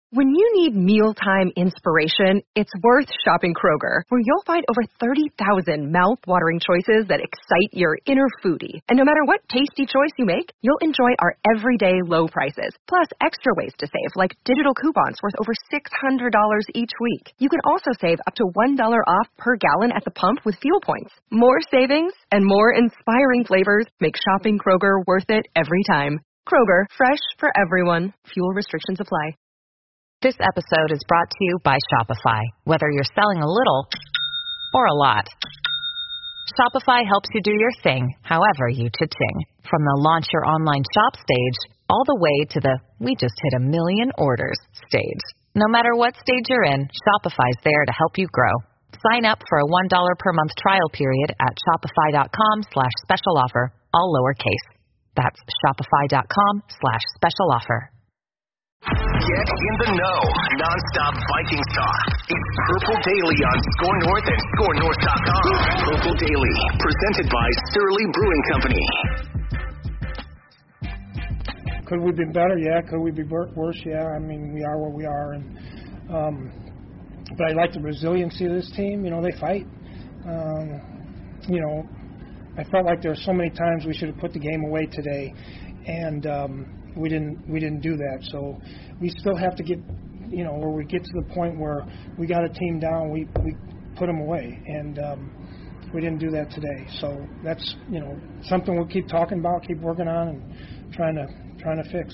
When you need mealtime inspiration, it's worth shopping Kroger, where you'll find over 30,000 mouth-watering choices that excite your inner foodie. And no matter what tasty choice you make, you'll enjoy our everyday low prices, plus extra ways to save, like digital coupons worth over $600 each week. You can also save up to $1 off per gallon at the pump with fuel points. More savings and more inspiring flavors make shopping Kroger worth it every time. Kroger, fresh for everyone. Fuel restrictions apply. This episode is brought to you by Shopify. Whether you're selling a little or a lot, Shopify helps you do your thing, however you cha-ching. From the launch your online shop stage, all the way to the we just hit 1 million orders stage. No matter what stage you're in, Shopify's there to help you grow. Sign up for a $1 per month trial period at shopify.com/special offer, all lowercase. That's shopify.com/special offer. Get in the know. Non-stop Vikings talk. It's Purple Daily on Score North and ScoreNorth.com. Purple Daily, presented by Surly Brewing Company. Could we be better? Yeah. Could we be worse? Yeah. I mean, we are where we are. And but I like the resiliency of this team. You know, they fight. You know, I felt like there were so many times we should have put the game away today. And we didn't do that. So we still have to get, you know, where we get to the point where we got a team down, we put them away, and we didn't do that today. So that's, you know, something we'll keep talking about, keep working on, and trying to fix.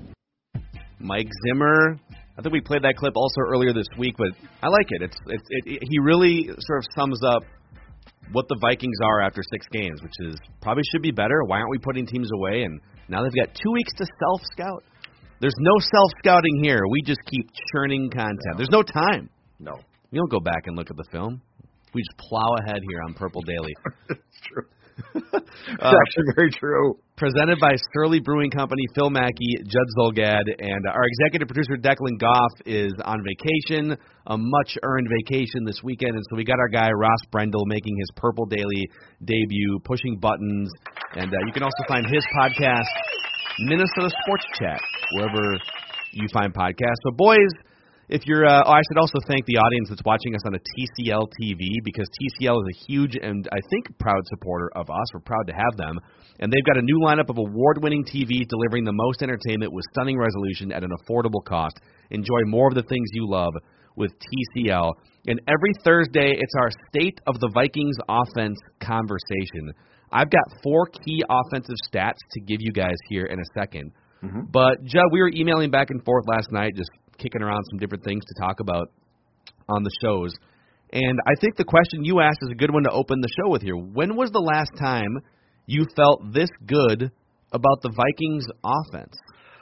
Mike Zimmer, I think we played that clip also earlier this week, but I like it. He really sort of sums up what the Vikings are after 6 games, which is probably should be better. Why aren't we putting teams away? And now they've got 2 weeks to self-scout. There's no self-scouting here. We just keep churning content. No. There's no time. No. We don't go back and look at the film. We just plow ahead here on Purple Daily. It's true. It's actually very true. Presented by Surly Brewing Company, Phil Mackey, Judd Zolgad, and our executive producer Declan Goff is on vacation, a much-earned vacation this weekend, and so we got our guy Ross Brendel making his Purple Daily debut, pushing buttons, and you can also find his podcast, Minnesota Sports Chat, wherever you find podcasts. So, boys, if you're, I should also thank the audience that's watching us on a TCL TV, because TCL is a huge and I think proud supporter of us. We're proud to have them. And they've got a new lineup of award-winning TVs delivering the most entertainment with stunning resolution at an affordable cost. Enjoy more of the things you love with TCL. And every Thursday, it's our State of the Vikings Offense conversation. I've got 4 key offensive stats to give you guys here in a second. Mm-hmm. But, Judd, we were emailing back and forth last night, just kicking around some different things to talk about on the shows. And I think the question you asked is a good one to open the show with here. When was the last time you felt this good about the Vikings offense?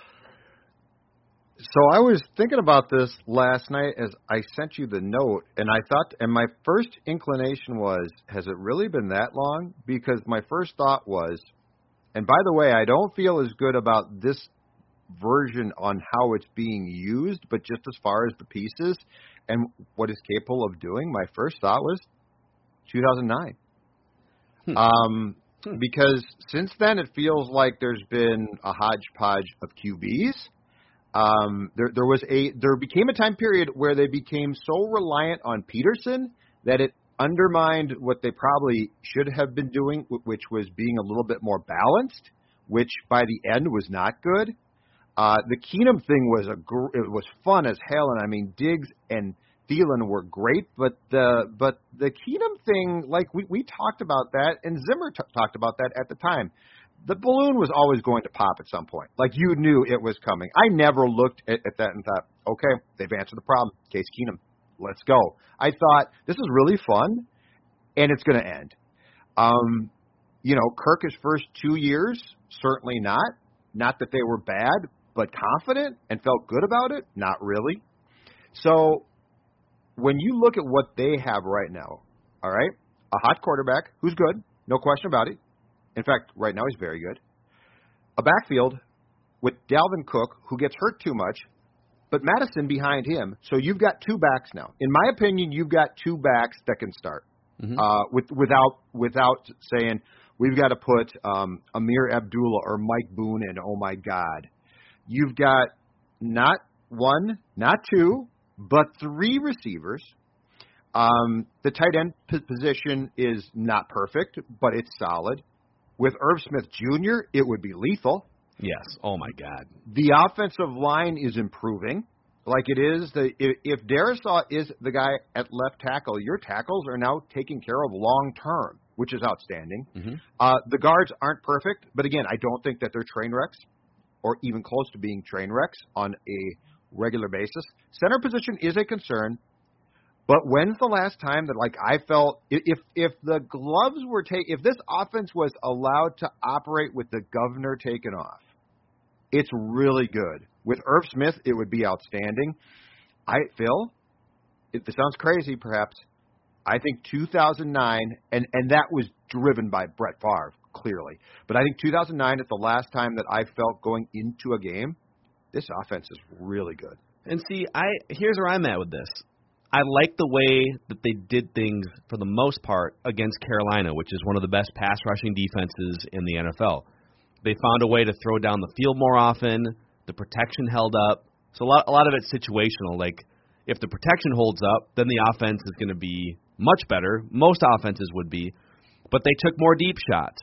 So I was thinking about this last night as I sent you the note, and I thought, and my first inclination was, has it really been that long? Because my first thought was, and by the way, I don't feel as good about this version on how it's being used, but just as far as the pieces and what it's capable of doing, my first thought was 2009. Because since then it feels like there's been a hodgepodge of QBs. There became a time period where they became so reliant on Peterson that it undermined what they probably should have been doing, which was being a little bit more balanced, which by the end was not good. The Keenum thing was it was fun as hell, and I mean Diggs and Thielen were great, but the Keenum thing, like we talked about that, and Zimmer talked about that at the time. The balloon was always going to pop at some point. Like, you knew it was coming. I never looked at that and thought, okay, they've answered the problem. Case Keenum, let's go. I thought, this is really fun, and it's going to end. Kirk's first 2 years, certainly not. Not that they were bad, but confident and felt good about it? Not really. So when you look at what they have right now, all right, a hot quarterback who's good, no question about it. In fact, right now he's very good. A backfield with Dalvin Cook, who gets hurt too much, but Madison behind him. So you've got 2 backs now. In my opinion, you've got 2 backs that can start without saying we've got to put Amir Abdullah or Mike Boone in. Oh my God, you've got not one, not two, but three receivers. The tight end position is not perfect, but it's solid. With Irv Smith Jr., it would be lethal. Yes. Oh, my God. The offensive line is improving. Like it is, if Darisaw is the guy at left tackle, your tackles are now taken care of long term, which is outstanding. Mm-hmm. The guards aren't perfect, but again, I don't think that they're train wrecks or even close to being train wrecks on a regular basis. Center position is a concern, but when's the last time that I felt if the gloves were if this offense was allowed to operate with the governor taken off, it's really good. With Irv Smith, it would be outstanding. Phil, this sounds crazy perhaps, I think 2009, and that was driven by Brett Favre, clearly. But I think 2009 is the last time that I felt going into a game, this offense is really good. And see, here's where I'm at with this. I like the way that they did things for the most part against Carolina, which is one of the best pass rushing defenses in the NFL. They found a way to throw down the field more often. The protection held up. So a lot of it's situational. Like, if the protection holds up, then the offense is going to be much better. Most offenses would be. But they took more deep shots.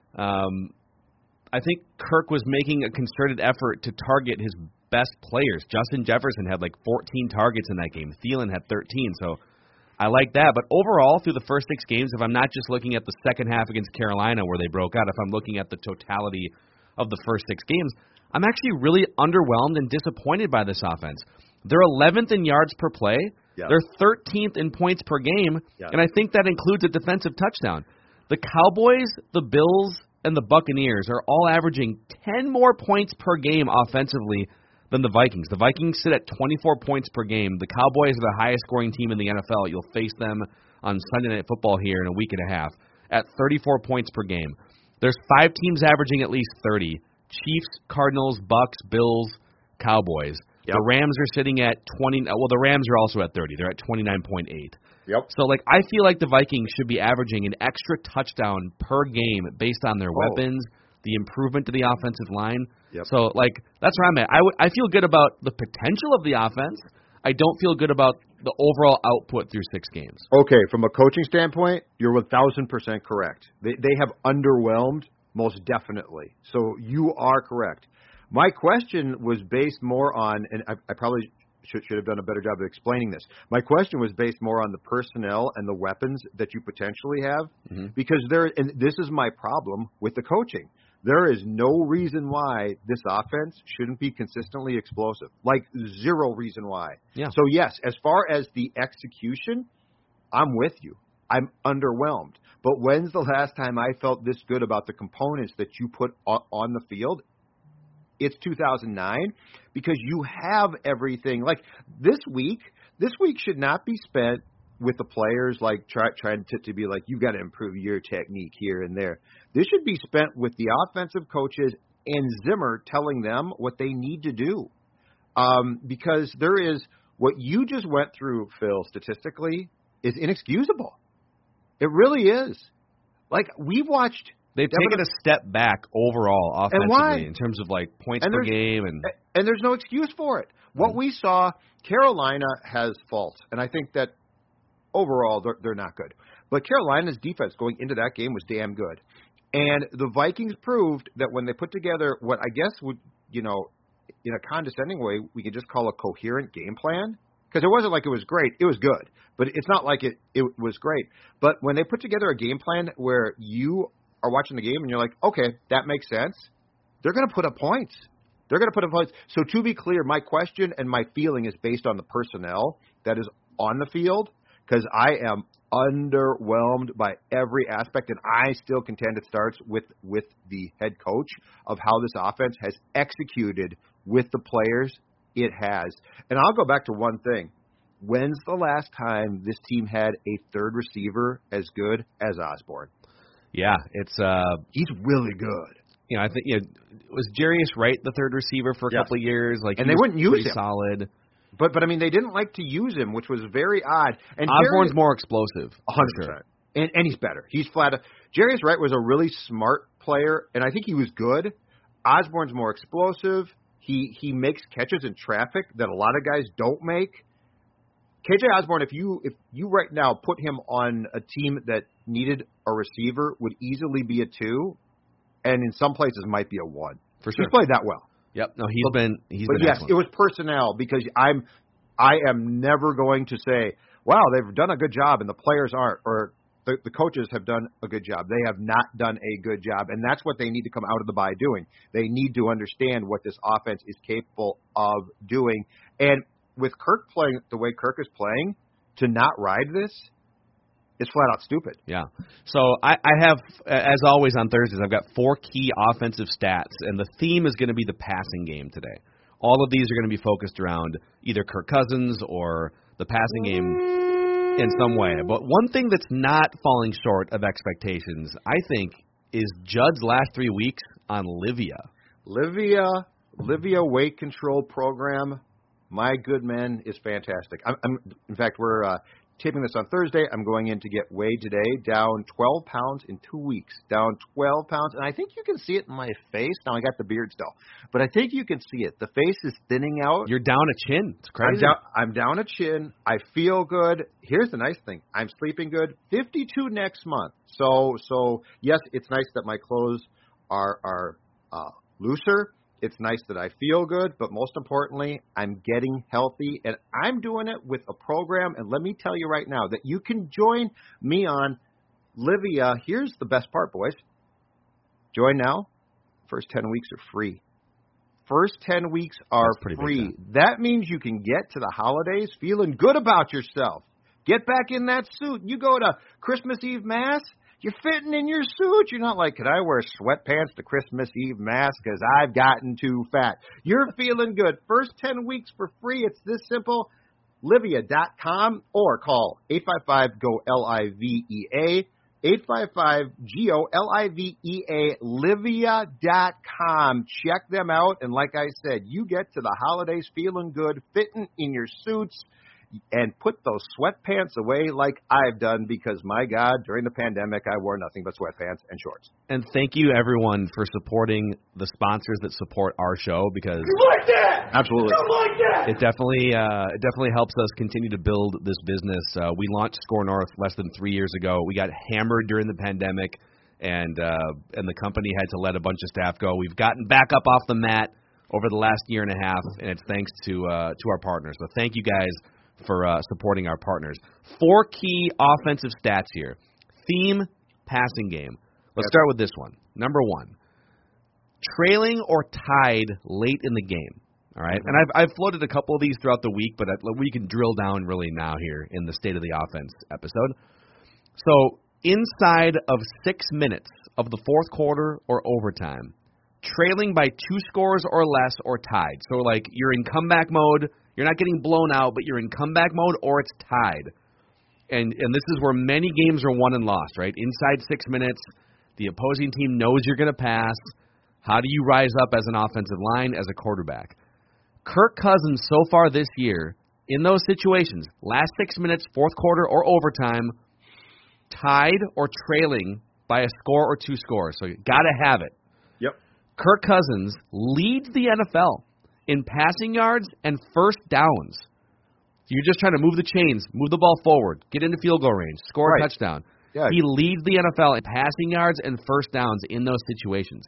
I think Kirk was making a concerted effort to target his best players. Justin Jefferson had 14 targets in that game. Thielen had 13. So I like that. But overall, through the first 6 games, if I'm not just looking at the second half against Carolina where they broke out, if I'm looking at the totality of the first 6 games, I'm actually really underwhelmed and disappointed by this offense. They're 11th in yards per play. Yes. They're 13th in points per game, yes. And I think that includes a defensive touchdown. The Cowboys, the Bills, and the Buccaneers are all averaging 10 more points per game offensively than the Vikings. The Vikings sit at 24 points per game. The Cowboys are the highest scoring team in the NFL. You'll face them on Sunday Night Football here in a week and a half at 34 points per game. There's 5 teams averaging at least 30. Chiefs, Cardinals, Bucks, Bills, Cowboys. Yep. The Rams are sitting at 20. Well, the Rams are also at 30. They're at 29.8. Yep. So, I feel like the Vikings should be averaging an extra touchdown per game based on their weapons, the improvement to the offensive line. Yep. So, that's where I'm at. I feel good about the potential of the offense. I don't feel good about the overall output through 6 games. Okay, from a coaching standpoint, you're 1,000% correct. They have underwhelmed, most definitely. So you are correct. My question was based more on, and I probably should have done a better job of explaining this. My question was based more on the personnel and the weapons that you potentially have, because and this is my problem with the coaching. There is no reason why this offense shouldn't be consistently explosive. Zero reason why. Yeah. So, yes, as far as the execution, I'm with you. I'm underwhelmed. But when's the last time I felt this good about the components that you put on the field? It's 2009, because you have everything. This week should not be spent with the players trying to be you've got to improve your technique here and there. This should be spent with the offensive coaches and Zimmer telling them what they need to do. Because there is what you just went through, Phil, statistically is inexcusable. It really is. We've watched. They've taken a step back overall offensively in terms of points per game, and there's no excuse for it. What we saw, Carolina has faults, and I think that overall they're not good. But Carolina's defense going into that game was damn good, and the Vikings proved that when they put together what I guess would, in a condescending way, we could just call a coherent game plan. Because it wasn't it was great. It was good. But it's not it was great. But when they put together a game plan where you are watching the game and you're okay, that makes sense, they're going to put up points. They're going to put up points. So to be clear, my question and my feeling is based on the personnel that is on the field, because I am underwhelmed by every aspect, and I still contend it starts with the head coach of how this offense has executed with the players it has. And I'll go back to one thing. When's the last time this team had a third receiver as good as Osborne? Yeah, it's he's really good. I think was Jarius Wright the third receiver for a couple of years? And they wouldn't use him. Solid. But I mean, they didn't like to use him, which was very odd. And Osborne's more explosive. 100%. And he's better. He's flat. Jarius Wright was a really smart player, and I think he was good. Osborne's more explosive. He makes catches in traffic that a lot of guys don't make. KJ Osborne, if you right now put him on a team that needed a receiver, would easily be a 2, and in some places might be a 1. For sure. He's played that well. Yep. No, he's been yes, excellent. It was personnel, because I am never going to say, wow, they've done a good job and the players aren't, or the coaches have done a good job. They have not done a good job, and that's what they need to come out of the bye doing. They need to understand what this offense is capable of doing. And with Kirk playing the way Kirk is playing, to not ride this is flat out stupid. Yeah. So I have, as always on Thursdays, I've got 4 key offensive stats, and the theme is going to be the passing game today. All of these are going to be focused around either Kirk Cousins or the passing game in some way. But one thing that's not falling short of expectations, I think, is Judd's last 3 weeks on Livia. Livia weight control program, my good man, is fantastic. In fact, we're taping this on Thursday. I'm going in to get weighed today, down 12 pounds in 2 weeks. Down 12 pounds, and I think you can see it in my face. Now, I got the beard still, but I think you can see it. The face is thinning out. You're down a chin. It's crazy. I'm down a chin. I feel good. Here's the nice thing. I'm sleeping good. 52 next month. So yes, it's nice that my clothes are looser. It's nice that I feel good, but most importantly, I'm getting healthy, and I'm doing it with a program. And let me tell you right now that you can join me on Livia. Here's the best part, boys. Join now. First 10 weeks are free. First 10 weeks are free. That means you can get to the holidays feeling good about yourself. Get back in that suit. You go to Christmas Eve Mass, you're fitting in your suit. You're not like, could I wear sweatpants to Christmas Eve Mass because I've gotten too fat? You're feeling good. First 10 weeks for free. It's this simple. Livia.com or call 855-GO-LIVEA. 855-GO-LIVEA. Livia.com. Check them out. And like I said, you get to the holidays feeling good, fitting in your suits, and put those sweatpants away like I've done, because, my God, during the pandemic, I wore nothing but sweatpants and shorts. And thank you, everyone, for supporting the sponsors that support our show, because you like that? Absolutely. You like that? It definitely helps us continue to build this business. We launched Score North less than 3 years ago. We got hammered during the pandemic, and the company had to let a bunch of staff go. We've gotten back up off the mat over the last year and a half, and it's thanks to our partners. So thank you guys for supporting our partners. 4 key offensive stats here. Theme, passing game. Let's start with this one. Number 1, trailing or tied late in the game. All right, and I've floated a couple of these throughout the week, but we can drill down really now here in the State of the Offense episode. So inside of 6 minutes of the fourth quarter or overtime, trailing by 2 scores or less or tied. So like you're in comeback mode. You're not getting blown out, but you're in comeback mode or it's tied. And this is where many games are won and lost, right? Inside 6 minutes, the opposing team knows you're going to pass. How do you rise up as an offensive line, as a quarterback? Kirk Cousins so far this year, in those situations, last 6 minutes, fourth quarter or overtime, tied or trailing by a score or 2 scores. So you got to have it. Yep. Kirk Cousins leads the NFL in passing yards and first downs. So you're just trying to move the chains, move the ball forward, get into field goal range, score a touchdown. Yeah. He leads the NFL in passing yards and first downs in those situations.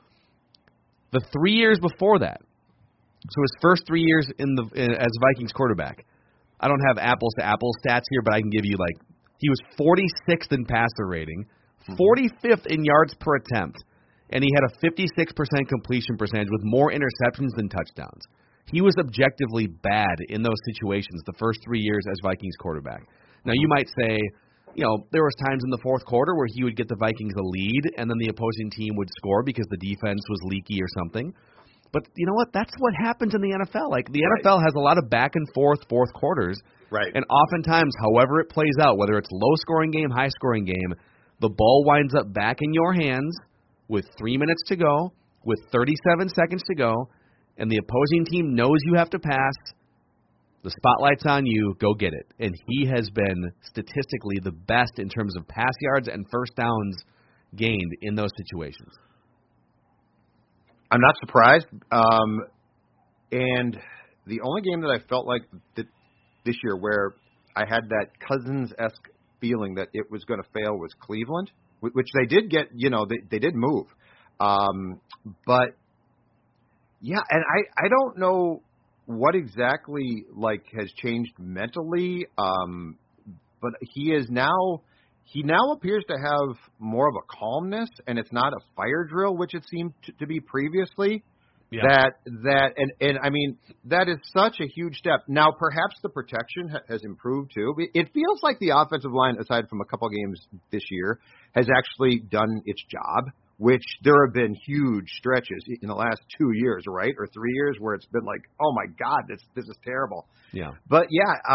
The 3 years before that, so his first 3 years as Vikings quarterback, I don't have apples-to-apples stats here, but I can give you, like, he was 46th in passer rating, 45th in yards per attempt, and he had a 56% completion percentage with more interceptions than touchdowns. He was objectively bad in those situations the first 3 years as Vikings quarterback. Now, you might say, there was times in the fourth quarter where he would get the Vikings a lead, and then the opposing team would score because the defense was leaky or something. But you know what? That's what happens in the NFL. Like, the NFL has a lot of back-and-forth fourth quarters. Right. And oftentimes, however it plays out, whether it's low-scoring game, high-scoring game, the ball winds up back in your hands with 3 minutes to go, with 37 seconds to go, and the opposing team knows you have to pass. The spotlight's on you. Go get it. And he has been statistically the best in terms of pass yards and first downs gained in those situations. I'm not surprised. And the only game that I felt like this year where I had that Cousins-esque feeling that it was going to fail was Cleveland, which they did get, they did move. But, yeah, and I don't know what exactly, has changed mentally, but he now appears to have more of a calmness, and it's not a fire drill, which it seemed to be previously. Yeah. And I mean, that is such a huge step. Now, perhaps the protection has improved too. It feels like the offensive line, aside from a couple games this year, has actually done its job, which there have been huge stretches in the last 2 years, right? Or 3 years where it's been like, oh my God, this is terrible. Yeah. But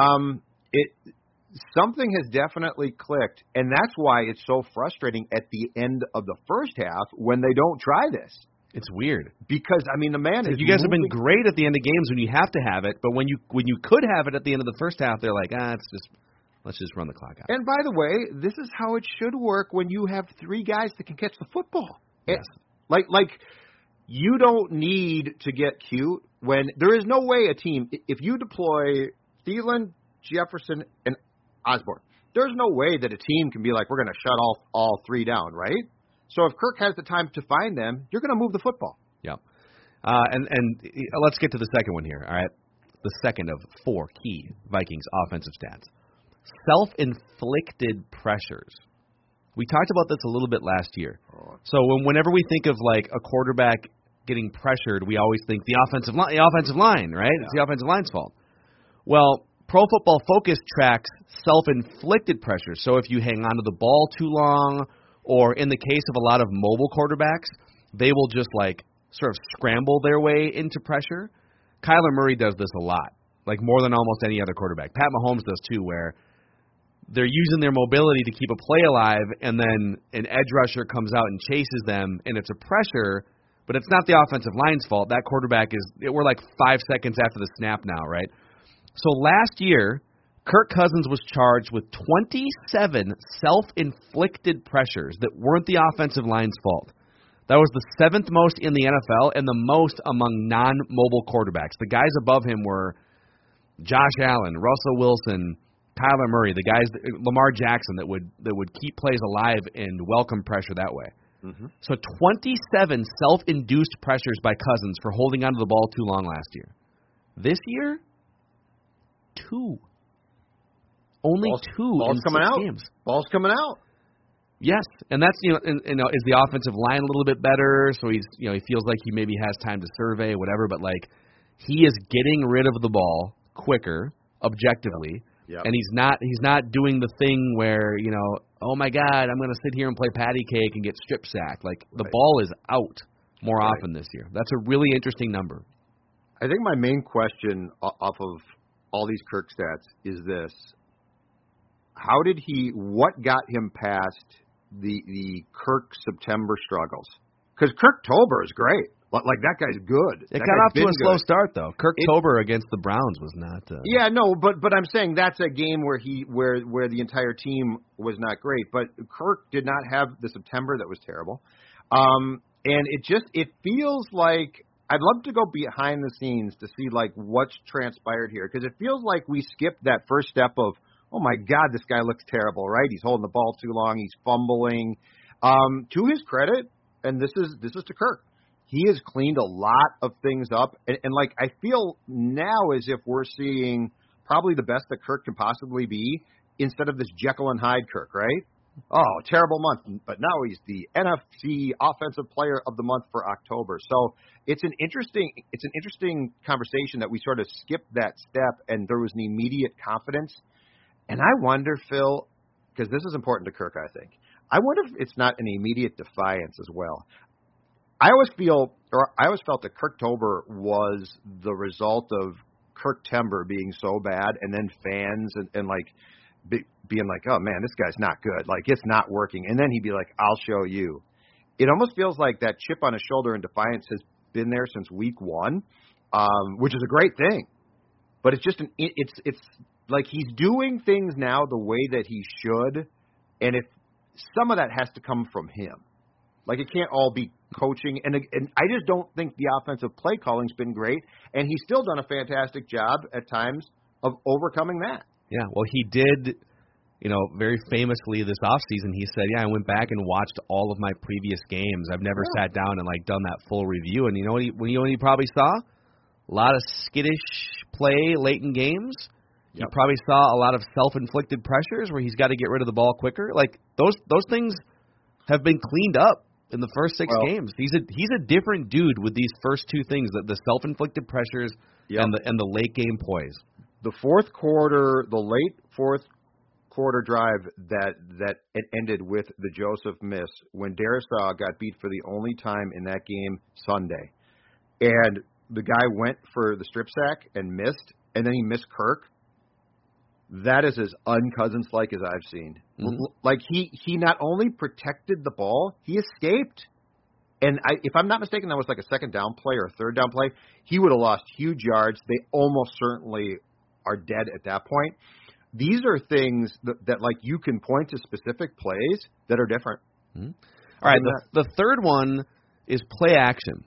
something has definitely clicked, and that's why it's so frustrating at the end of the first half when they don't try this. It's weird because I mean the man is. You guys have been great at the end of games when you have to have it, but when you could have it at the end of the first half, they're like, let's just run the clock out. And by the way, this is how it should work when you have 3 guys that can catch the football. Yes. Like you don't need to get cute when there is no way a team, if you deploy Thielen, Jefferson, and Osborne, there's no way that a team can be like, we're going to shut all 3 down, right? So if Kirk has the time to find them, you're going to move the football. Yeah. And let's get to the second one here, all right? The second of 4 key Vikings offensive stats. Self-inflicted pressures. We talked about this a little bit last year. So whenever we think of a quarterback getting pressured, we always think the offensive line, right? Yeah. It's the offensive line's fault. Well, Pro Football Focus tracks self-inflicted pressures. So if you hang on to the ball too long, or in the case of a lot of mobile quarterbacks, they will just sort of scramble their way into pressure. Kyler Murray does this a lot, more than almost any other quarterback. Pat Mahomes does too, where they're using their mobility to keep a play alive, and then an edge rusher comes out and chases them, and it's a pressure, but it's not the offensive line's fault. That quarterback we're 5 seconds after the snap now, right? So last year, Kirk Cousins was charged with 27 self-inflicted pressures that weren't the offensive line's fault. That was the 7th most in the NFL and the most among non-mobile quarterbacks. The guys above him were Josh Allen, Russell Wilson, Kyler Murray, the guys, Lamar Jackson, that would keep plays alive and welcome pressure that way. Mm-hmm. So 27 self-induced pressures by Cousins for holding onto the ball too long last year. This year, 2. Only 2 in 6 games. Ball's coming out. Yes, and that's is the offensive line a little bit better? So he feels like he maybe has time to survey whatever, but he is getting rid of the ball quicker, objectively, yep. And he's not doing the thing where oh my God, I'm going to sit here and play patty cake and get strip sacked. The ball is out more often this year. That's a really interesting number. I think my main question off of all these Kirk stats is this. What got him past the Kirk September struggles? Because Kirktober is great. That guy's good. It got off to a slow start, though. Kirktober against the Browns was not. Yeah, no, but I'm saying that's a game where where the entire team was not great. But Kirk did not have the September that was terrible. And it feels like I'd love to go behind the scenes to see what's transpired here, because it feels like we skipped that first step of, oh, my God, this guy looks terrible, right? He's holding the ball too long. He's fumbling. To his credit, and this is to Kirk, he has cleaned a lot of things up. And I feel now as if we're seeing probably the best that Kirk can possibly be instead of this Jekyll and Hyde Kirk, right? Oh, terrible month. But now he's the NFC Offensive Player of the Month for October. So it's an interesting conversation that we sort of skipped that step, and there was an immediate confidence. And I wonder, Phil, because this is important to Kirk, I think, I wonder if it's not an immediate defiance as well. I always felt that Kirktober was the result of Kirktember being so bad, and then fans and being like, oh man, this guy's not good. It's not working. And then he'd be like, I'll show you. It almost feels like that chip on his shoulder and defiance has been there since week 1, which is a great thing. But it's just it's he's doing things now the way that he should, and if some of that has to come from him. It can't all be coaching, and I just don't think the offensive play calling's been great, and he's still done a fantastic job at times of overcoming that. Yeah, well, he did, very famously this offseason, he said, I went back and watched all of my previous games. I've never sat down and, done that full review. And you know what he probably saw? A lot of skittish play late in games. Yep. He probably saw a lot of self-inflicted pressures where he's got to get rid of the ball quicker. Those things have been cleaned up in the first 6 games. He's a different dude with these first 2 things, the self-inflicted pressures and the late game poise. The late fourth quarter drive that it ended with the Joseph miss when Darrisaw got beat for the only time in that game Sunday. And the guy went for the strip sack and missed, and then he missed Kirk. That is as un-Cousins-like as I've seen. Mm-hmm. He not only protected the ball, he escaped. And if I'm not mistaken, that was a second down play or a third down play. He would have lost huge yards. They almost certainly are dead at that point. These are things that you can point to specific plays that are different. Mm-hmm. All right, the third one is play action.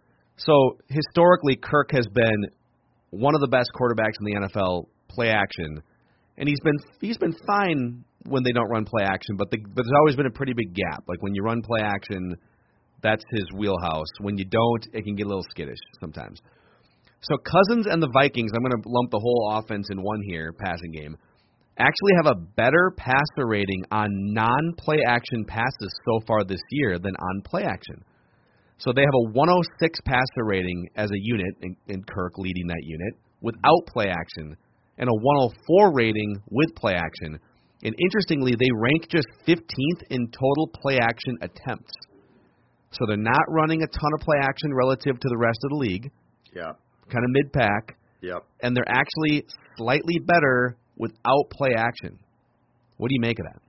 So historically, Kirk has been one of the best quarterbacks in the NFL, play action, and he's been fine when they don't run play action, but there's always been a pretty big gap. When you run play action, that's his wheelhouse. When you don't, it can get a little skittish sometimes. So Cousins and the Vikings, I'm going to lump the whole offense in one here, passing game, actually have a better passer rating on non-play action passes so far this year than on play action. So they have a 106 passer rating as a unit, and Kirk leading that unit, without play action, and a 104 rating with play action. And interestingly, they rank just 15th in total play action attempts. So they're not running a ton of play action relative to the rest of the league. Yeah. Kind of mid-pack. Yep. And they're actually slightly better without play action. What do you make of that?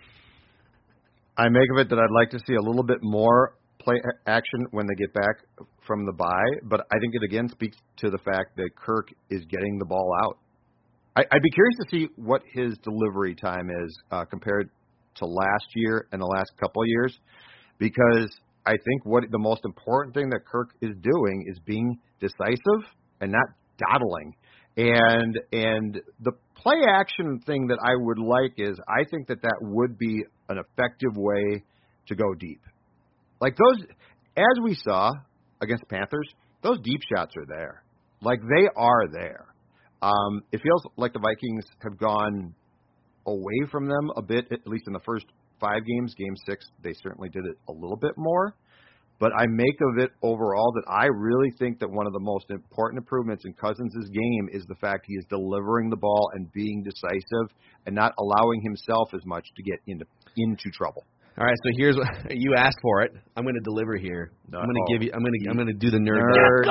I make of it that I'd like to see a little bit more play action when they get back from the bye, but I think it again speaks to the fact that Kirk is getting the ball out. I'd be curious to see what his delivery time is compared to last year and the last couple of years, because I think what the most important thing that Kirk is doing is being decisive and not dawdling. And the play action thing that I would like is I think that would be an effective way to go deep. Those, as we saw against the Panthers, those deep shots are there. They are there. It feels like the Vikings have gone away from them a bit, at least in the first 5 games. Game 6, they certainly did it a little bit more. But I make of it overall that I really think that one of the most important improvements in Cousins' game is the fact he is delivering the ball and being decisive and not allowing himself as much to get into trouble. All right, so here's what you asked for it. I'm going to deliver here. I'm going to give you. I'm going to do the nerd.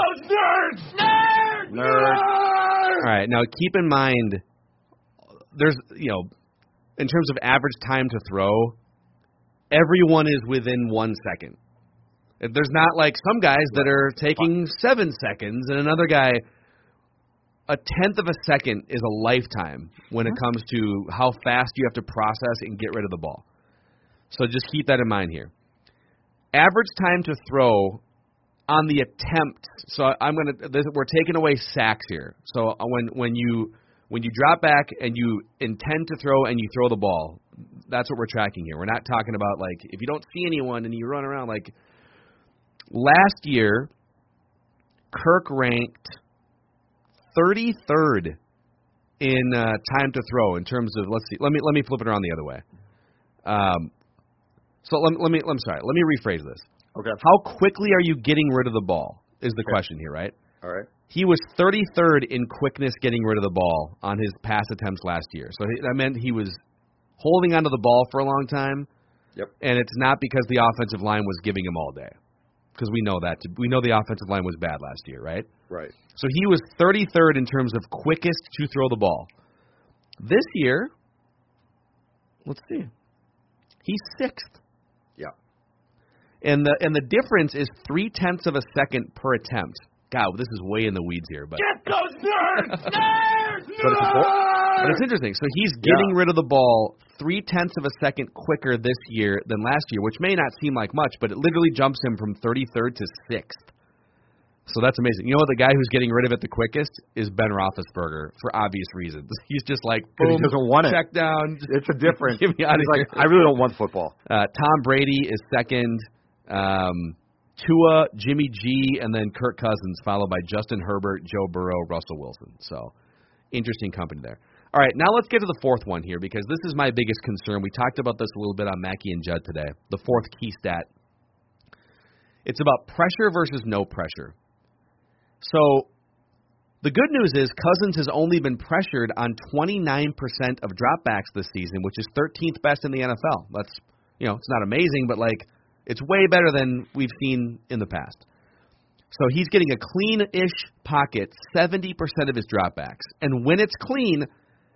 Nerd. All right, now keep in mind, there's in terms of average time to throw, everyone is within 1 second. There's not some guys that are taking 7 seconds, and another guy, a tenth of a second is a lifetime when it comes to how fast you have to process and get rid of the ball. So just keep that in mind here. Average time to throw on the attempt. So we're taking away sacks here. So when you drop back and you intend to throw and you throw the ball, that's what we're tracking here. We're not talking about if you don't see anyone and you run around last year, Kirk ranked 33rd in time to throw in terms of, let's see, let me flip it around the other way. So let me rephrase this. Okay. How quickly are you getting rid of the ball is the question here, right? All right. He was 33rd in quickness getting rid of the ball on his pass attempts last year. So that meant he was holding onto the ball for a long time. Yep. And it's not because the offensive line was giving him all day. Because we know that. We know the offensive line was bad last year, right? Right. So he was 33rd in terms of quickest to throw the ball. This year, let's see, he's 6th. Yeah. And the difference is 0.3 of a second per attempt. God, this is way in the weeds here, but Get those nerds! Nerds! but it's interesting. So he's getting rid of the ball 0.3 of a second quicker this year than last year, which may not seem like much, but it literally jumps him from 33rd to 6th. So that's amazing. You know what? The guy who's getting rid of it the quickest is Ben Roethlisberger for obvious reasons. He's just like, boom, he doesn't want it. Check down. It's a difference. Get me out of here. Like, I really don't want football. Tom Brady is second. Tua, Jimmy G, and then Kirk Cousins, followed by Justin Herbert, Joe Burrow, Russell Wilson. So interesting company there. All right, now let's get to the fourth one here because this is my biggest concern. We talked about this a little bit on Mackey and Judd today. The fourth key stat. It's about pressure versus no pressure. So the good news is Cousins has only been pressured on 29% of dropbacks this season, which is 13th best in the NFL. That's, it's not amazing, but it's way better than we've seen in the past. So he's getting a clean-ish pocket 70% of his dropbacks. And when it's clean,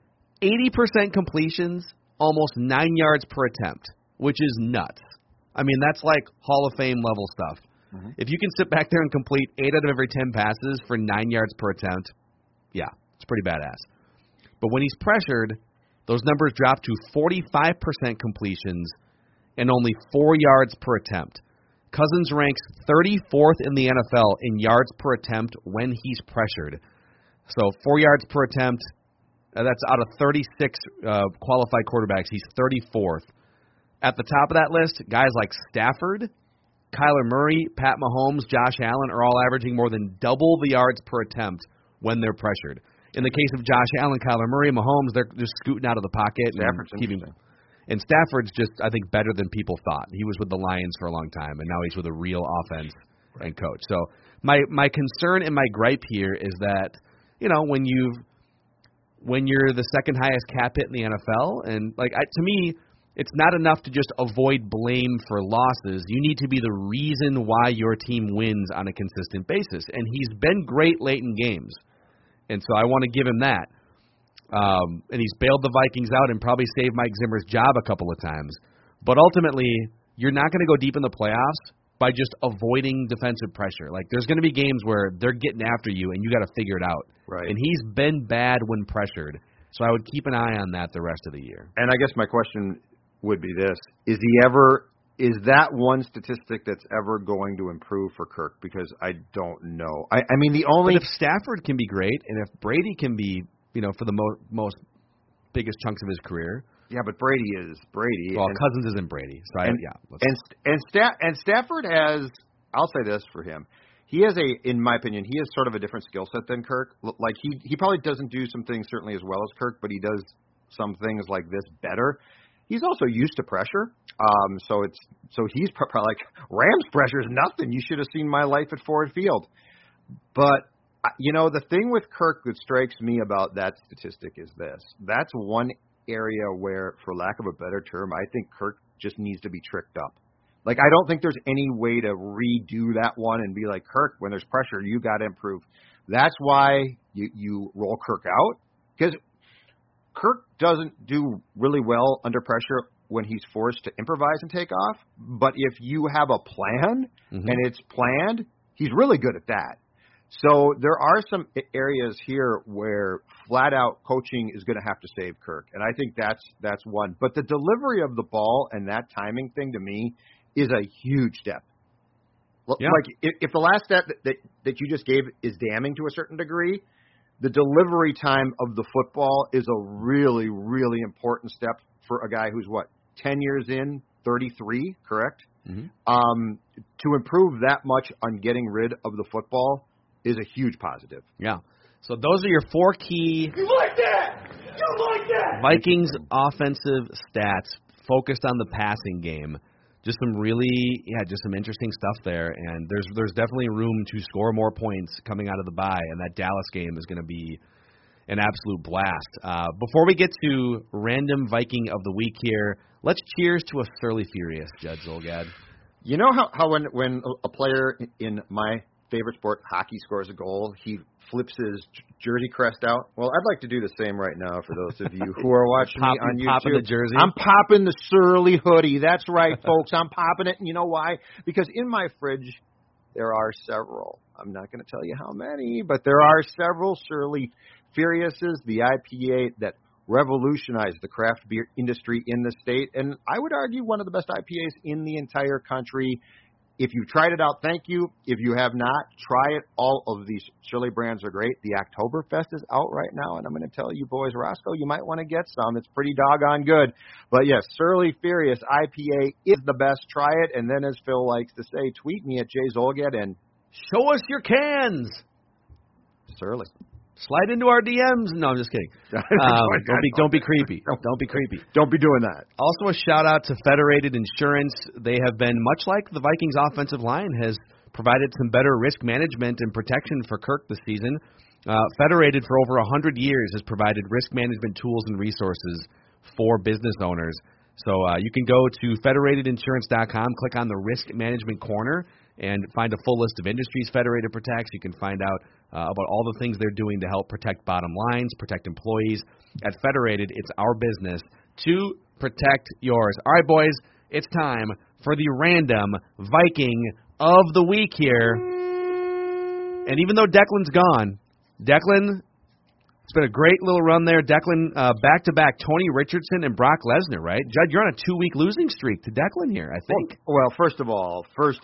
80% completions, almost 9 yards per attempt, which is nuts. I mean, that's like Hall of Fame level stuff. Mm-hmm. If you can sit back there and complete 8 out of every 10 passes for 9 yards per attempt, yeah, it's pretty badass. But when he's pressured, those numbers drop to 45% completions and only 4 yards per attempt. Cousins ranks 34th in the NFL in yards per attempt when he's pressured. So 4 yards per attempt, that's out of 36 qualified quarterbacks. He's 34th. At the top of that list, guys like Stafford, Kyler Murray, Pat Mahomes, Josh Allen are all averaging more than double the yards per attempt when they're pressured. In the case of Josh Allen, Kyler Murray, and Mahomes, they're just scooting out of the pocket. And Stafford's just, I think, better than people thought. He was with the Lions for a long time, and now he's with a real offense and coach. So my concern and my gripe here is that, when you're the second highest cap hit in the NFL, and to me, it's not enough to just avoid blame for losses. You need to be the reason why your team wins on a consistent basis. And he's been great late in games. And so I want to give him that. And he's bailed the Vikings out and probably saved Mike Zimmer's job a couple of times. But ultimately, you're not going to go deep in the playoffs by just avoiding defensive pressure. There's going to be games where they're getting after you, and you got to figure it out. Right. And he's been bad when pressured. So I would keep an eye on that the rest of the year. And I guess my question would be this: is that one statistic that's ever going to improve for Kirk? Because I don't know. I mean, But if Stafford can be great, and if Brady can be, for the most biggest chunks of his career. Yeah, but Brady is Brady. Well, Cousins isn't Brady. So and Stafford has. I'll say this for him: he has in my opinion, he has sort of a different skill set than Kirk. He probably doesn't do some things certainly as well as Kirk, but he does some things like this better. He's also used to pressure, so he's probably Rams pressure is nothing. You should have seen my life at Ford Field. But the thing with Kirk that strikes me about that statistic is this: that's one area where, for lack of a better term, I think Kirk just needs to be tricked up. I don't think there's any way to redo that one and be like, Kirk, when there's pressure, you got to improve. That's why you roll Kirk out, because Kirk doesn't do really well under pressure when he's forced to improvise and take off. But if you have a plan and it's planned, he's really good at that. So there are some areas here where flat-out coaching is going to have to save Kirk, and I think that's one. But the delivery of the ball and that timing thing, to me, is a huge step. Yeah. If the last step that you just gave is damning to a certain degree, the delivery time of the football is a really, really important step for a guy who's, 10 years in, 33, correct? Mm-hmm. To improve that much on getting rid of the football is a huge positive. Yeah. So those are your four key Vikings offensive stats focused on the passing game. Just some interesting stuff there, and there's definitely room to score more points coming out of the bye, and that Dallas game is going to be an absolute blast. Before we get to random Viking of the week here, let's cheers to a Surly Furious, Judd Zulgad. You know how when a player in my favorite sport, hockey, scores a goal, he flips his jersey crest out? Well, I'd like to do the same right now for those of you who are watching me on YouTube. Popping the jersey? I'm popping the Surly hoodie. That's right, folks. I'm popping it, and you know why? Because in my fridge, there are several. I'm not going to tell you how many, but there are several Surly Furiouses, the IPA that revolutionized the craft beer industry in the state, and I would argue one of the best IPAs in the entire country. If you've tried it out, thank you. If you have not, try it. All of these Surly brands are great. The Oktoberfest is out right now, and I'm going to tell you boys, Roscoe, you might want to get some. It's pretty doggone good. But yes, Surly Furious IPA is the best. Try it, and then as Phil likes to say, tweet me at Jay Zolgad and show us your cans. Surly. Slide into our DMs. No, I'm just kidding. Don't be creepy. Don't be creepy. Don't be doing that. Also, a shout out to Federated Insurance. They have been, much like the Vikings offensive line, has provided some better risk management and protection for Kirk this season. Federated, for over 100 years, has provided risk management tools and resources for business owners. So you can go to federatedinsurance.com, click on the risk management corner, and find a full list of industries Federated protects. You can find out about all the things they're doing to help protect bottom lines, protect employees. At Federated, it's our business to protect yours. All right, boys, it's time for the random Viking of the week here. And even though Declan's gone, Declan, it's been a great little run there. Declan, back-to-back, Tony Richardson and Brock Lesnar, right? Judd, you're on a 2-week losing streak to Declan here, I think. Well, first of all,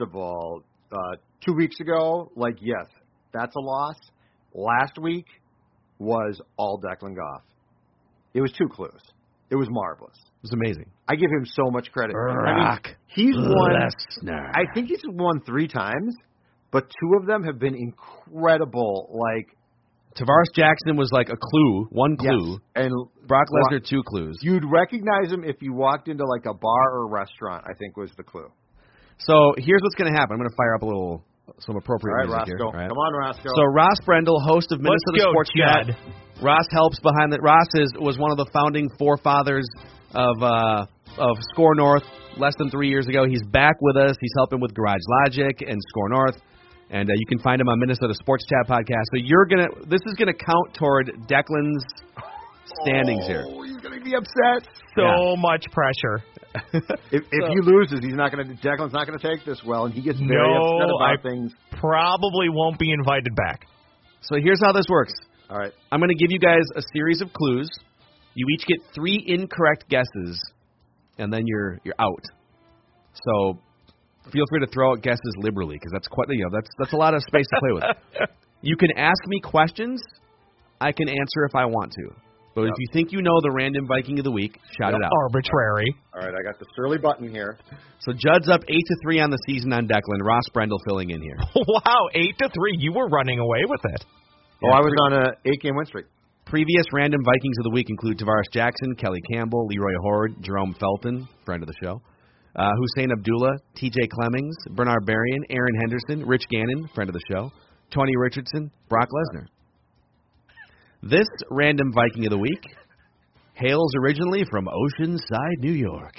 2 weeks ago, yes, that's a loss. Last week was all Declan Goff. It was 2 clues. It was marvelous. It was amazing. I give him so much credit. Brock he's won. Lesnar. I think he's won 3 times, but 2 of them have been incredible. Tavares Jackson was a clue, 1 clue. Yes. And Brock Lesnar, 2 clues. You'd recognize him if you walked into a bar or restaurant, I think was the clue. So here's what's going to happen. I'm going to fire up some appropriate music here. All right, Come on, Roscoe. So Ross Brendel, host of Minnesota Sports Chat. Ross helps behind the. Ross was one of the founding forefathers of Score North less than 3 years ago. He's back with us. He's helping with Garage Logic and Score North. And you can find him on Minnesota Sports Chat podcast. So this is gonna count toward Declan's standings here. Oh, he's gonna be upset. So much pressure. If he loses, Declan's not gonna take this well, and he gets very upset about things. Probably won't be invited back. So here's how this works. All right. I'm gonna give you guys a series of clues. You each get 3 incorrect guesses, and then you're out. So feel free to throw out guesses liberally, because that's quite that's a lot of space to play with. You can ask me questions. I can answer if I want to. But if you think you know the random Viking of the week, shout it out. Arbitrary. All right, I got the Surly button here. So Judd's up 8-3 on the season on Declan. Ross Brendel filling in here. Wow, 8-3. You were running away with it. Oh, I was on a 8-game win streak. Previous random Vikings of the week include Tavares Jackson, Kelly Campbell, Leroy Horde, Jerome Felton, friend of the show, Hussein Abdullah, T.J. Clemmings, Bernard Berrien, Aaron Henderson, Rich Gannon, friend of the show, Tony Richardson, Brock Lesnar. This random Viking of the week hails originally from Oceanside, New York.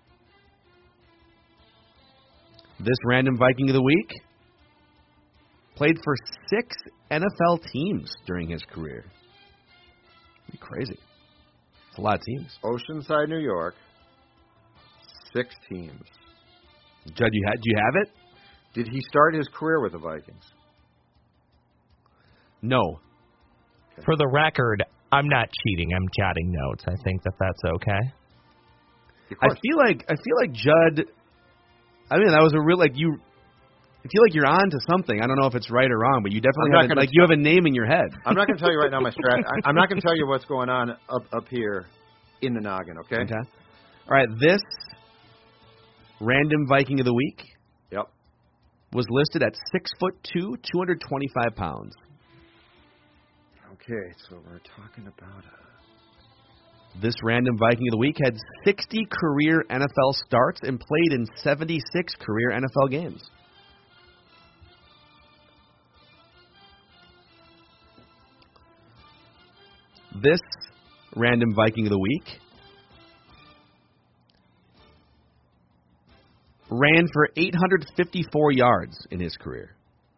This random Viking of the week played for 6 NFL teams during his career. Pretty crazy. It's a lot of teams. Oceanside, New York. 6 teams. Judd, do you have it? Did he start his career with the Vikings? No. For the record, I'm not cheating. I'm jotting notes. I think that's okay. I feel like Judd. I mean, that was a real you. I feel like you're on to something. I don't know if it's right or wrong, but you definitely you have a name in your head. I'm not going to tell you right now my strat. I'm not going to tell you what's going on up here in the noggin. Okay. Okay. All right. This random Viking of the week. Yep. Was listed at 6'2", 225 pounds. Okay, so we're talking about This random Viking of the week had 60 career NFL starts and played in 76 career NFL games. This random Viking of the week ran for 854 yards in his career.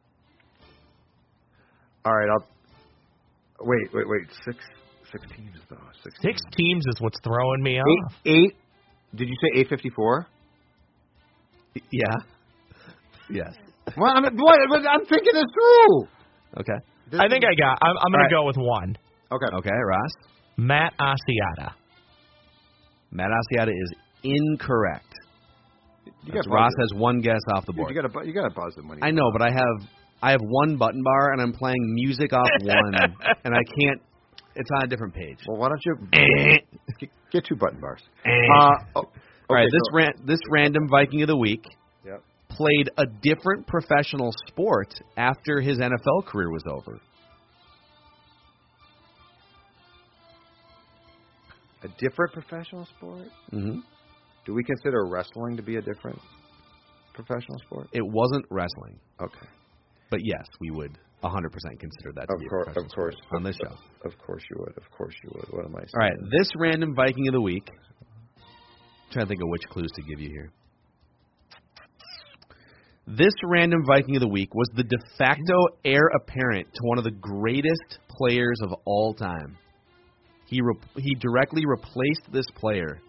All right, Wait. 6 teams, though. 6 teams is what's throwing me off. 8. Did you say 854? Yeah. Yes. Well, I'm thinking this through. Okay. I think I got. I'm going to go with 1. Okay. Okay, Ross. Matt Asiata. Matt Asiata is incorrect. Ross has one guess off the board. You got to buzz him when I know, but I have one button bar, and I'm playing music off one, and I can't. It's on a different page. Well, why don't you get 2 button bars? All right, this random Viking of the week played a different professional sport after his NFL career was over. A different professional sport? Mm-hmm. Do we consider wrestling to be a different professional sport? It wasn't wrestling. Okay. But yes, we would 100% consider that to be a professional sport on this show. Of course you would. What am I saying? All right, this random Viking of the week. I'm trying to think of which clues to give you here. This random Viking of the week was the de facto heir apparent to one of the greatest players of all time. He directly replaced this player.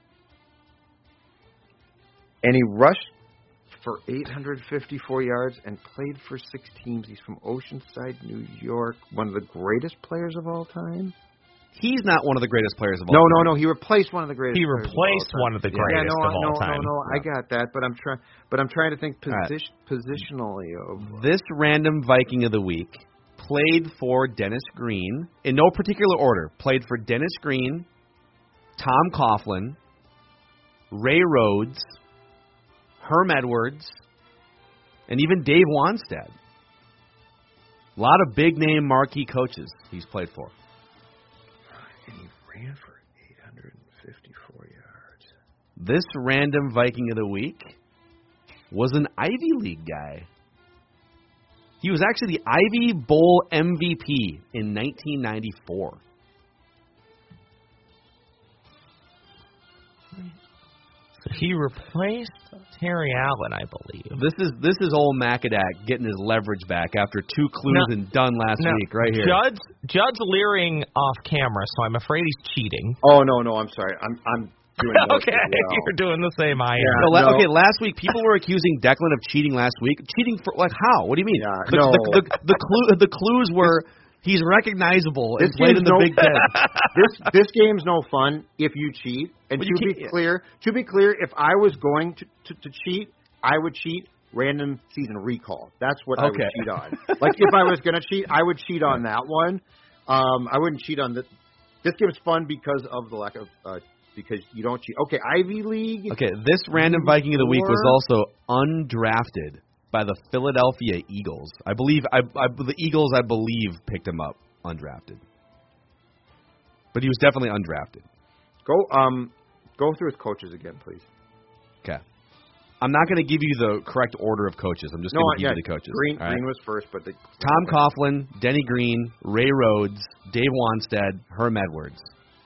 And he rushed for 854 yards and played for 6 teams. He's from Oceanside, New York. One of the greatest players of all time? He's not one of the greatest players of all time. No. He replaced one of the greatest. He replaced one of the greatest of all time. No. I got that, but I'm trying to think positionally of this random Viking of the week played for Dennis Green in no particular order. Played for Dennis Green, Tom Coughlin, Ray Rhodes, Herm Edwards, and even Dave Wanstead. A lot of big-name marquee coaches he's played for. And he ran for 854 yards. This random Viking of the week was an Ivy League guy. He was actually the Ivy Bowl MVP in 1994. He replaced Terry Allen, I believe. This is old Macadac getting his leverage back after 2 clues and done last week right here. Judd's leering off camera, so I'm afraid he's cheating. Oh no, I'm sorry. I'm doing okay, you're doing the same I am. Yeah, okay, last week people were accusing Declan of cheating last week. Cheating for how? What do you mean? Yeah, the clues were he's recognizable and played in the Big Ten. This game's no fun if you cheat. And to be clear, if I was going to cheat, I would cheat random season recall. That's what I would cheat on. Like if I was going to cheat, I would cheat on that one. I wouldn't cheat on this. This game's fun because of the lack of because you don't cheat. Okay, Ivy League. Okay, this random Viking of the week was also undrafted by the Philadelphia Eagles. I believe the Eagles picked him up undrafted. But he was definitely undrafted. Go through his coaches again, please. Okay. I'm not going to give you the correct order of coaches. I'm just going to give you the coaches. Green was first, but Tom Coughlin, Denny Green, Ray Rhodes, Dave Wanstead, Herm Edwards.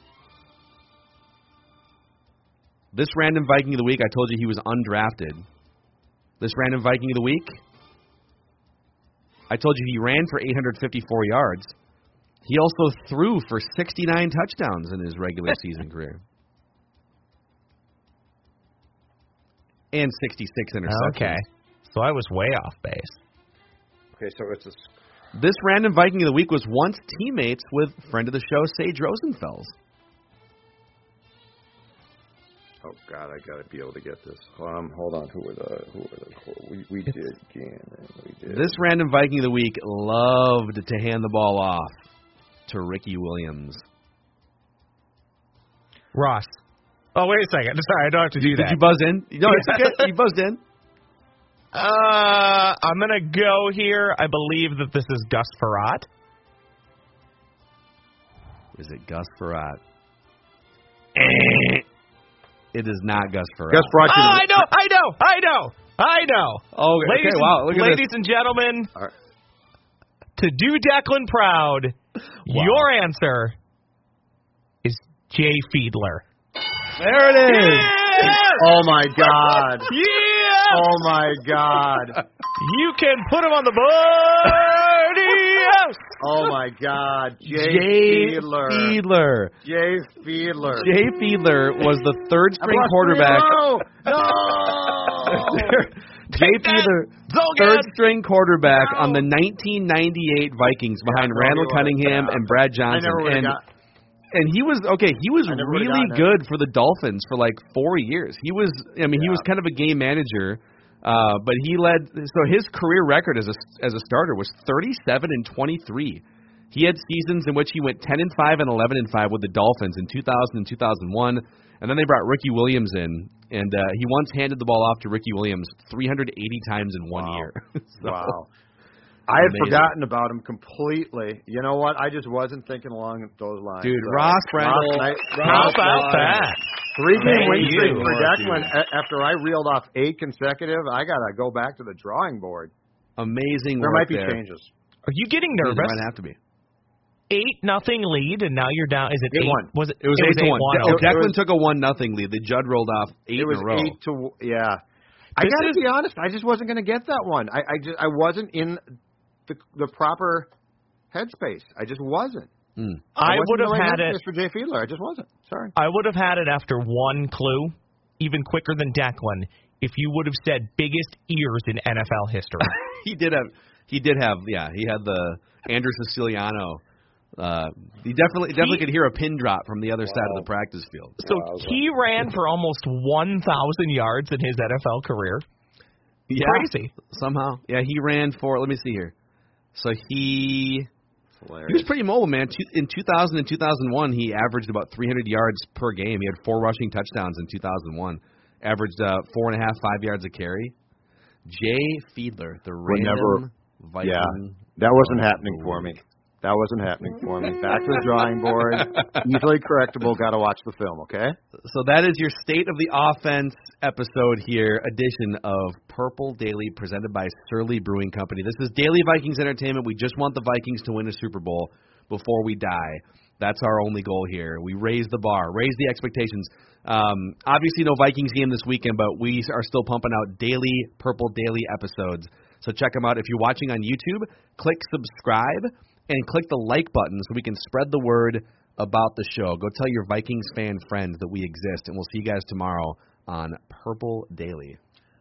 This random Viking of the week, I told you he was undrafted. This random Viking of the week, I told you he ran for 854 yards. He also threw for 69 touchdowns in his regular season career. And 66 interceptions. Okay. So I was way off base. Okay, so it's This random Viking of the week was once teammates with friend of the show, Sage Rosenfels. Oh God, I gotta be able to get this. Hold on. Who were the we did Gannon. We did. This random Viking of the week loved to hand the ball off to Ricky Williams. Ross. Oh, wait a second. Sorry, I don't have to do that. Did you buzz in? No, it's okay. You buzzed in. I'm gonna go here. I believe that this is Gus Frerotte. Is it Gus Frerotte? It is not Gus Frerotte. Gus Frerotte. I know. Oh, okay. Wow. Look at ladies and gentlemen, to do Declan proud, your answer is Jay Fiedler. There it is. Yeah! Oh my God. Yeah! Oh my God. You can put him on the board. Yes! Oh my God. Jay Fiedler. Jay Fiedler was the third string quarterback. No. Jay Fiedler, third string quarterback on the 1998 Vikings behind Randall Cunningham and Brad Johnson. And he was really good for the Dolphins for like 4 years. He was kind of a game manager, but he led. So his career record as a starter was 37-23. He had seasons in which he went 10-5 and 11-5 with the Dolphins in 2000 and 2001, and then they brought Ricky Williams in, and he once handed the ball off to Ricky Williams 380 times in 1 year. Wow. I had forgotten about him completely. You know what? I just wasn't thinking along those lines. Dude, Ross Brendel. How about that? 3-game win streak for Declan. After I reeled off 8 consecutive, I got to go back to the drawing board. Amazing There work might be there. changes. Are you getting nervous? There might have to be. 8-0 lead, and now you're down. Is it 8? 8-1. Was it? It was 8-1. Declan took a 1-0 lead. The Judd rolled off 8 in a row. It was 8 to yeah. I got to be honest. I just wasn't going to get that one. I wasn't in the proper headspace. I just wasn't. I would have had it for Jay Fiedler. I just wasn't. Sorry. I would have had it after one clue, even quicker than Declan, if you would have said biggest ears in NFL history. He did have. Yeah, he had the Andrew Siciliano. He definitely could hear a pin drop from the other side of the practice field. So he ran for almost 1,000 yards in his NFL career. Yeah, crazy. Somehow. Yeah, he ran for. Let me see here. So he was pretty mobile, man. In 2000 and 2001, he averaged about 300 yards per game. He had 4 rushing touchdowns in 2001. Averaged 4.5, 5 yards a carry. Jay Fiedler, the random Viking. Yeah, that wasn't happening for me. That wasn't happening for me. Back to the drawing board. Easily correctable. Got to watch the film, okay? So that is your State of the Offense episode here, edition of Purple Daily, presented by Surly Brewing Company. This is Daily Vikings Entertainment. We just want the Vikings to win a Super Bowl before we die. That's our only goal here. We raise the bar, raise the expectations. Obviously, no Vikings game this weekend, but we are still pumping out daily Purple Daily episodes. So check them out. If you're watching on YouTube, click subscribe and click the like button so we can spread the word about the show. Go tell your Vikings fan friends that we exist, and we'll see you guys tomorrow on Purple Daily.